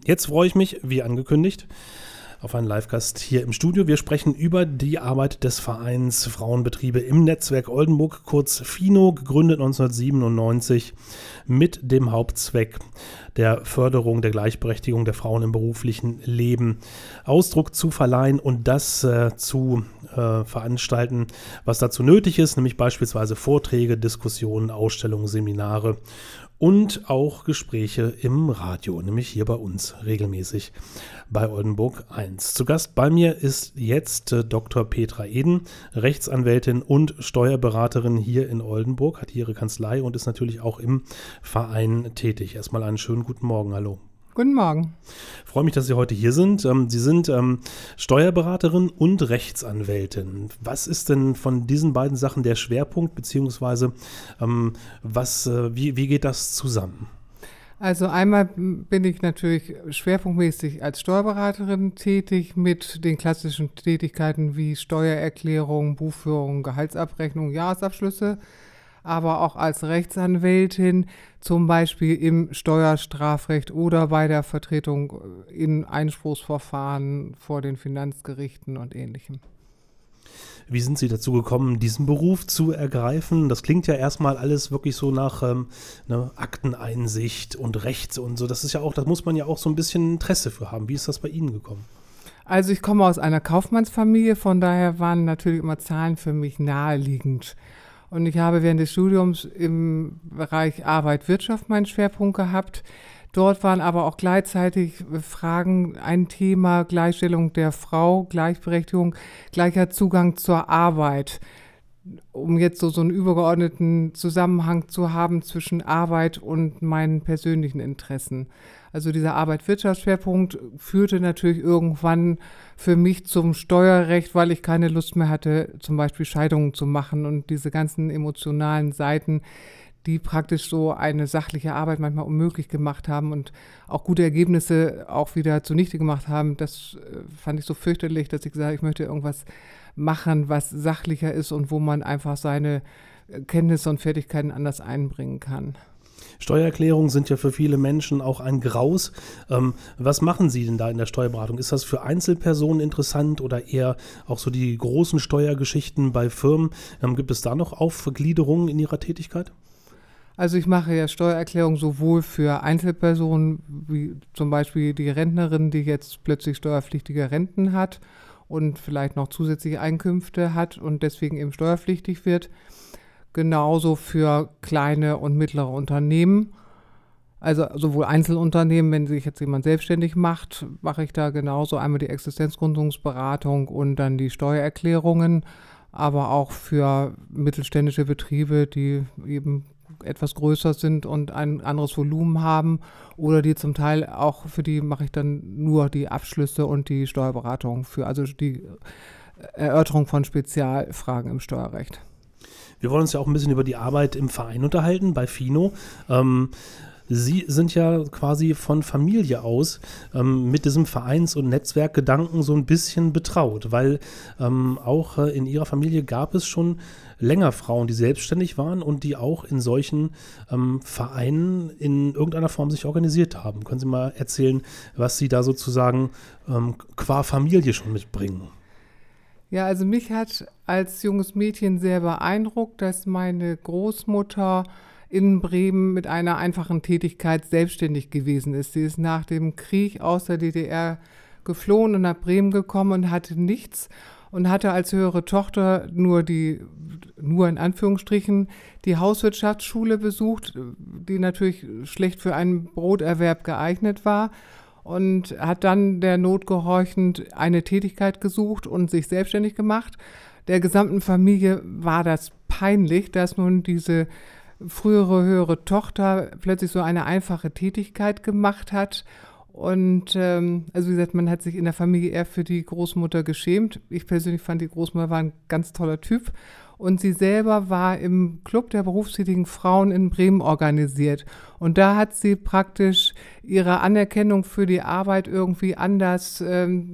Jetzt freue ich mich, wie angekündigt, auf einen Live-Gast hier im Studio. Wir sprechen über die Arbeit des Vereins Frauenbetriebe im Netzwerk Oldenburg, kurz FINO, gegründet 1997 mit dem Hauptzweck der Förderung der Gleichberechtigung der Frauen im beruflichen Leben Ausdruck zu verleihen und das zu veranstalten, was dazu nötig ist, nämlich beispielsweise Vorträge, Diskussionen, Ausstellungen, Seminare und auch Gespräche im Radio, nämlich hier bei uns regelmäßig bei Oldenburg 1. Zu Gast bei mir ist jetzt Dr. Petra Eden, Rechtsanwältin und Steuerberaterin hier in Oldenburg, hat hier ihre Kanzlei und ist natürlich auch im Verein tätig. Erstmal einen schönen guten Morgen, hallo. Guten Morgen. Ich freue mich, dass Sie heute hier sind. Sie sind Steuerberaterin und Rechtsanwältin. Was ist denn von diesen beiden Sachen der Schwerpunkt, beziehungsweise wie geht das zusammen? Also einmal bin ich natürlich schwerpunktmäßig als Steuerberaterin tätig mit den klassischen Tätigkeiten wie Steuererklärung, Buchführung, Gehaltsabrechnung, Jahresabschlüsse, aber auch als Rechtsanwältin, zum Beispiel im Steuerstrafrecht oder bei der Vertretung in Einspruchsverfahren vor den Finanzgerichten und Ähnlichem. Wie sind Sie dazu gekommen, diesen Beruf zu ergreifen? Das klingt ja erstmal alles wirklich so nach Akteneinsicht und Recht und so. Das ist ja auch, da muss man ja auch so ein bisschen Interesse für haben. Wie ist das bei Ihnen gekommen? Also ich komme aus einer Kaufmannsfamilie, von daher waren natürlich immer Zahlen für mich naheliegend. Und ich habe während des Studiums im Bereich Arbeit, Wirtschaft meinen Schwerpunkt gehabt. Dort waren aber auch gleichzeitig Fragen ein Thema, Gleichstellung der Frau, Gleichberechtigung, gleicher Zugang zur Arbeit, um jetzt so einen übergeordneten Zusammenhang zu haben zwischen Arbeit und meinen persönlichen Interessen. Also dieser Arbeit-Wirtschaftsschwerpunkt führte natürlich irgendwann für mich zum Steuerrecht, weil ich keine Lust mehr hatte, zum Beispiel Scheidungen zu machen und diese ganzen emotionalen Seiten, die praktisch so eine sachliche Arbeit manchmal unmöglich gemacht haben und auch gute Ergebnisse auch wieder zunichte gemacht haben. Das fand ich so fürchterlich, dass ich gesagt habe, ich möchte irgendwas machen, was sachlicher ist und wo man einfach seine Kenntnisse und Fertigkeiten anders einbringen kann. Steuererklärungen sind ja für viele Menschen auch ein Graus. Was machen Sie denn da in der Steuerberatung? Ist das für Einzelpersonen interessant oder eher auch so die großen Steuergeschichten bei Firmen? Gibt es da noch Aufgliederungen in Ihrer Tätigkeit? Also ich mache ja Steuererklärung sowohl für Einzelpersonen, wie zum Beispiel die Rentnerin, die jetzt plötzlich steuerpflichtige Renten hat und vielleicht noch zusätzliche Einkünfte hat und deswegen eben steuerpflichtig wird. Genauso für kleine und mittlere Unternehmen, also sowohl Einzelunternehmen, wenn sich jetzt jemand selbstständig macht, mache ich da genauso einmal die Existenzgründungsberatung und dann die Steuererklärungen, aber auch für mittelständische Betriebe, die eben etwas größer sind und ein anderes Volumen haben oder die zum Teil auch, für die mache ich dann nur die Abschlüsse und die Steuerberatung für, also die Erörterung von Spezialfragen im Steuerrecht. Wir wollen uns ja auch ein bisschen über die Arbeit im Verein unterhalten, bei FINO. Sie sind ja quasi von Familie aus mit diesem Vereins- und Netzwerkgedanken so ein bisschen betraut, weil auch in Ihrer Familie gab es schon länger Frauen, die selbstständig waren und die auch in solchen Vereinen in irgendeiner Form sich organisiert haben. Können Sie mal erzählen, was Sie da sozusagen qua Familie schon mitbringen? Ja, also mich hat als junges Mädchen sehr beeindruckt, dass meine Großmutter in Bremen mit einer einfachen Tätigkeit selbstständig gewesen ist. Sie ist nach dem Krieg aus der DDR geflohen und nach Bremen gekommen und hatte nichts und hatte als höhere Tochter nur in Anführungsstrichen die Hauswirtschaftsschule besucht, die natürlich schlecht für einen Broterwerb geeignet war. Und hat dann der Not gehorchend eine Tätigkeit gesucht und sich selbstständig gemacht. Der gesamten Familie war das peinlich, dass nun diese frühere höhere Tochter plötzlich so eine einfache Tätigkeit gemacht hat. Und also wie gesagt, man hat sich in der Familie eher für die Großmutter geschämt. Ich persönlich fand, die Großmutter war ein ganz toller Typ. Und sie selber war im Club der berufstätigen Frauen in Bremen organisiert. Und da hat sie praktisch ihre Anerkennung für die Arbeit irgendwie anders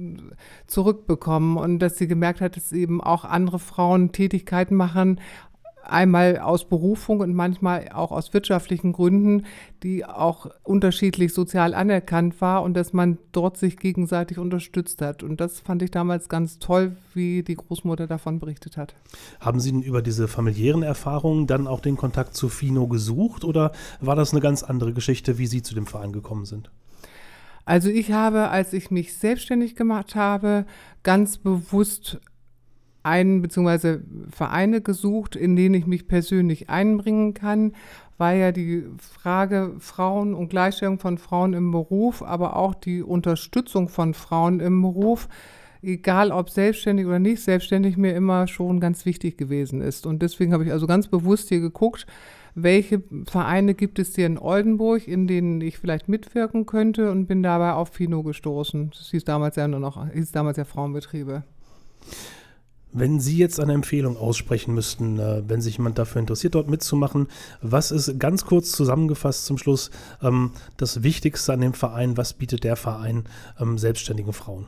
zurückbekommen. Und dass sie gemerkt hat, dass eben auch andere Frauen Tätigkeiten machen, einmal aus Berufung und manchmal auch aus wirtschaftlichen Gründen, die auch unterschiedlich sozial anerkannt war und dass man dort sich gegenseitig unterstützt hat. Und das fand ich damals ganz toll, wie die Großmutter davon berichtet hat. Haben Sie denn über diese familiären Erfahrungen dann auch den Kontakt zu Fino gesucht oder war das eine ganz andere Geschichte, wie Sie zu dem Verein gekommen sind? Also ich habe, als ich mich selbstständig gemacht habe, ganz bewusst bzw. Vereine gesucht, in denen ich mich persönlich einbringen kann, weil ja die Frage Frauen und Gleichstellung von Frauen im Beruf, aber auch die Unterstützung von Frauen im Beruf, egal ob selbstständig oder nicht selbstständig, mir immer schon ganz wichtig gewesen ist. Und deswegen habe ich also ganz bewusst hier geguckt, welche Vereine gibt es hier in Oldenburg, in denen ich vielleicht mitwirken könnte, und bin dabei auf Fino gestoßen. Das hieß damals ja Frauenbetriebe. Wenn Sie jetzt eine Empfehlung aussprechen müssten, wenn sich jemand dafür interessiert, dort mitzumachen, was ist ganz kurz zusammengefasst zum Schluss das Wichtigste an dem Verein? Was bietet der Verein selbstständigen Frauen?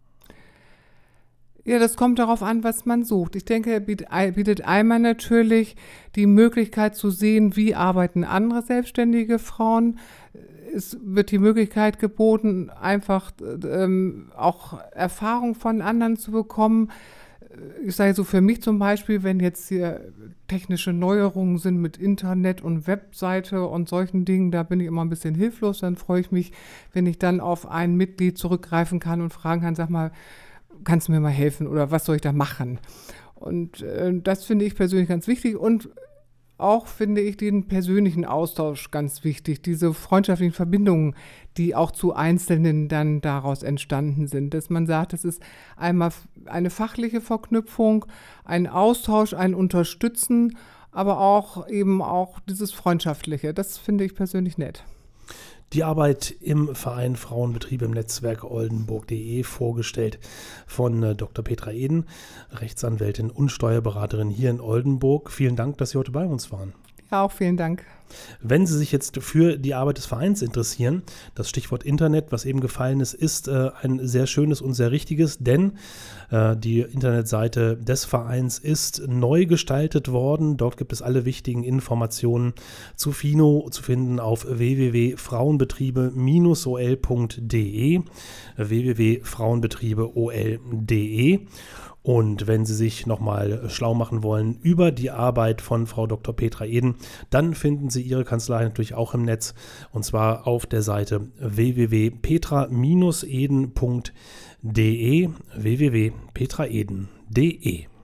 Ja, das kommt darauf an, was man sucht. Ich denke, er bietet einmal natürlich die Möglichkeit zu sehen, wie arbeiten andere selbstständige Frauen. Es wird die Möglichkeit geboten, einfach auch Erfahrung von anderen zu bekommen. Ich sage so für mich zum Beispiel, wenn jetzt hier technische Neuerungen sind mit Internet und Webseite und solchen Dingen, da bin ich immer ein bisschen hilflos. Dann freue ich mich, wenn ich dann auf ein Mitglied zurückgreifen kann und fragen kann, sag mal, kannst du mir mal helfen oder was soll ich da machen? Und das finde ich persönlich ganz wichtig und auch finde ich den persönlichen Austausch ganz wichtig, diese freundschaftlichen Verbindungen, die auch zu Einzelnen dann daraus entstanden sind, dass man sagt, es ist einmal eine fachliche Verknüpfung, ein Austausch, ein Unterstützen, aber auch eben auch dieses Freundschaftliche. Das finde ich persönlich nett. Die Arbeit im Verein Frauenbetriebe im Netzwerk Oldenburg.de, vorgestellt von Dr. Petra Eden, Rechtsanwältin und Steuerberaterin hier in Oldenburg. Vielen Dank, dass Sie heute bei uns waren. Ja, auch vielen Dank. Wenn Sie sich jetzt für die Arbeit des Vereins interessieren, das Stichwort Internet, was eben gefallen ist, ist ein sehr schönes und sehr richtiges, denn die Internetseite des Vereins ist neu gestaltet worden. Dort gibt es alle wichtigen Informationen zu Fino zu finden auf www.frauenbetriebe-ol.de www.frauenbetriebe-ol.de. Und wenn Sie sich nochmal schlau machen wollen über die Arbeit von Frau Dr. Petra Eden, dann finden Sie Ihre Kanzlei natürlich auch im Netz, und zwar auf der Seite www.petra-eden.de www.petraeden.de.